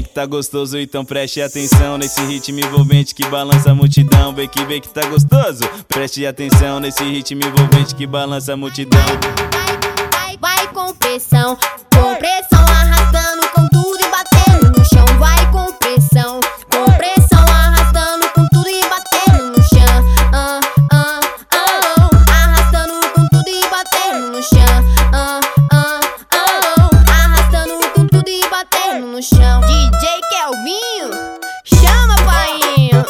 que tá gostoso, então preste atenção nesse ritmo envolvente que balança a multidão. Vem que tá gostoso, preste atenção nesse ritmo envolvente que balança a multidão. Vai com pressão, arrastando com tudo e batendo no chão. Vai com pressão, arrastando com tudo e batendo no chão. Arrastando com tudo e batendo no chão. Arrastando com tudo e batendo no chão. DJ Kelvinho, chama painho.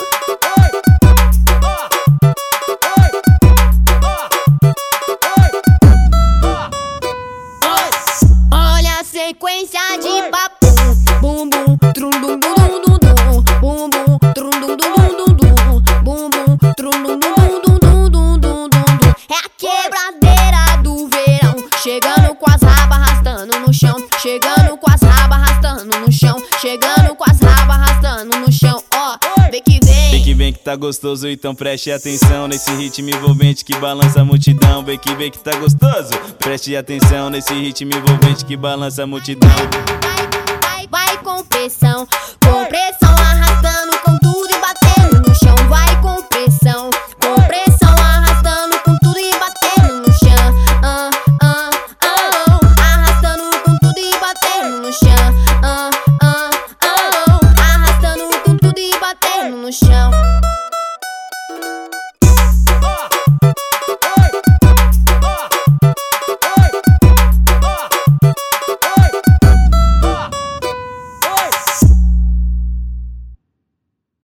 Olha a sequência de papum, bum bum, trum dum dum dum dum dum, bum bum, trum dum dum dum dum dum, bum bum, trum dum dum dum dum dum dum dum. É a quebradeira do verão, chegando com as rabas arrastando no chão, chegando com as rabas arrastando no chão, chegando com as rabas arrastando no chão. Ó, vem que vem que tá gostoso, então preste atenção nesse ritmo envolvente que balança a multidão. Vem que tá gostoso, preste atenção nesse ritmo envolvente que balança a multidão.